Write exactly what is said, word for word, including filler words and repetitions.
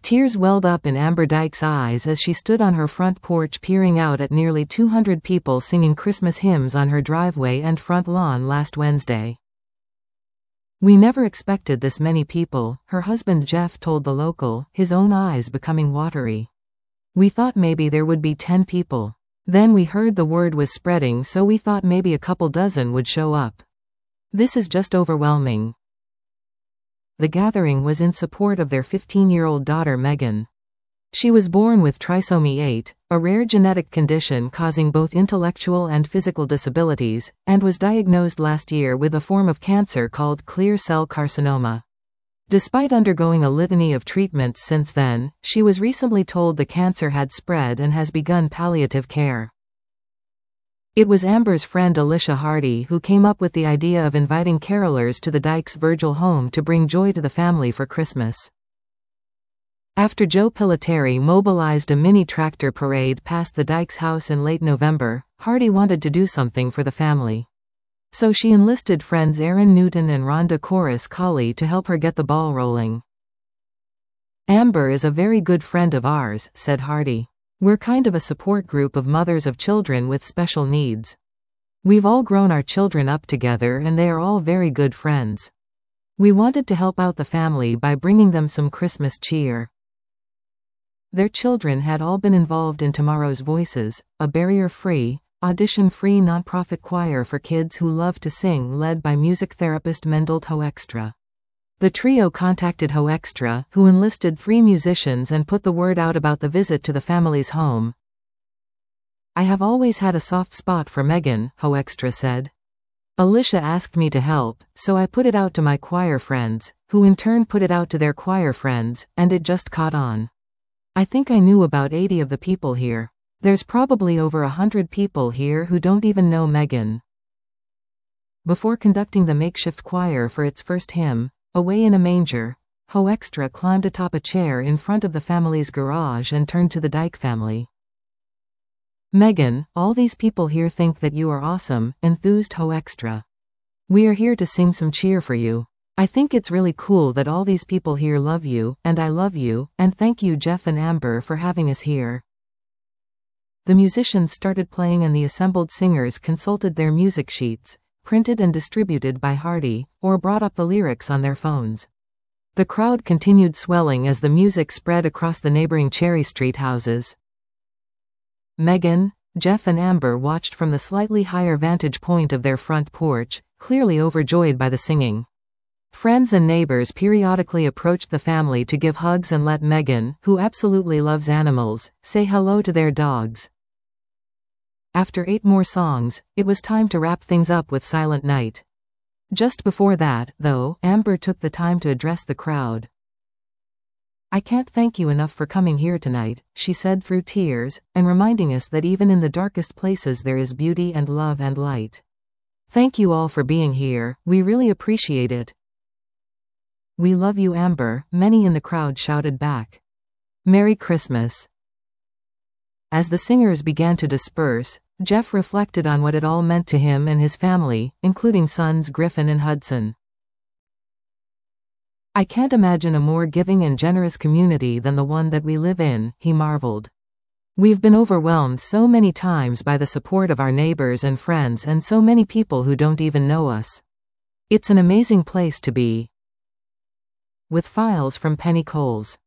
Tears welled up in Amber Dyke's eyes as she stood on her front porch peering out at nearly two hundred people singing Christmas hymns on her driveway and front lawn last Wednesday. "We never expected this many people," her husband Jeff told The Local, his own eyes becoming watery. "We thought maybe there would be ten people. Then we heard the word was spreading, so we thought maybe a couple dozen would show up. This is just overwhelming." The gathering was in support of their fifteen-year-old daughter Megan. She was born with trisomy eight, a rare genetic condition causing both intellectual and physical disabilities, and was diagnosed last year with a form of cancer called clear cell carcinoma. Despite undergoing a litany of treatments since then, she was recently told the cancer had spread and has begun palliative care. It was Amber's friend Alicia Hardy who came up with the idea of inviting carolers to the Dykes' Virgil home to bring joy to the family for Christmas. After Joe Pilateri mobilized a mini-tractor parade past the Dykes' house in late November, Hardy wanted to do something for the family. So she enlisted friends Aaron Newton and Rhonda Corus Colley to help her get the ball rolling. "Amber is a very good friend of ours," said Hardy. "We're kind of a support group of mothers of children with special needs. We've all grown our children up together and they are all very good friends. We wanted to help out the family by bringing them some Christmas cheer." Their children had all been involved in Tomorrow's Voices, a barrier-free, audition-free nonprofit choir for kids who love to sing led by music therapist Mendel Hoekstra. The trio contacted Hoekstra, who enlisted three musicians and put the word out about the visit to the family's home. "I have always had a soft spot for Megan," Hoekstra said. "Alicia asked me to help, so I put it out to my choir friends, who in turn put it out to their choir friends, and it just caught on. I think I knew about eighty of the people here. There's probably over a hundred people here who don't even know Megan." Before conducting the makeshift choir for its first hymn, "Away in a Manger," Hoekstra climbed atop a chair in front of the family's garage and turned to the Dyke family. "Megan, all these people here think that you are awesome," enthused Hoekstra. "We are here to sing some cheer for you. I think it's really cool that all these people here love you, and I love you, and thank you Jeff and Amber for having us here." The musicians started playing and the assembled singers consulted their music sheets, printed and distributed by Hardy, or brought up the lyrics on their phones. The crowd continued swelling as the music spread across the neighboring Cherry Street houses. Megan, Jeff and Amber watched from the slightly higher vantage point of their front porch, clearly overjoyed by the singing. Friends and neighbors periodically approached the family to give hugs and let Megan, who absolutely loves animals, say hello to their dogs. After eight more songs, it was time to wrap things up with Silent Night. Just before that, though, Amber took the time to address the crowd. "I can't thank you enough for coming here tonight," she said through tears, and reminding us that even in the darkest places there is beauty and love and light. "Thank you all for being here, we really appreciate it." "We love you Amber," many in the crowd shouted back. "Merry Christmas." As the singers began to disperse, Jeff reflected on what it all meant to him and his family, including sons Griffin and Hudson. "I can't imagine a more giving and generous community than the one that we live in," he marveled. "We've been overwhelmed so many times by the support of our neighbors and friends and so many people who don't even know us. It's an amazing place to be." With files from Penny Coles.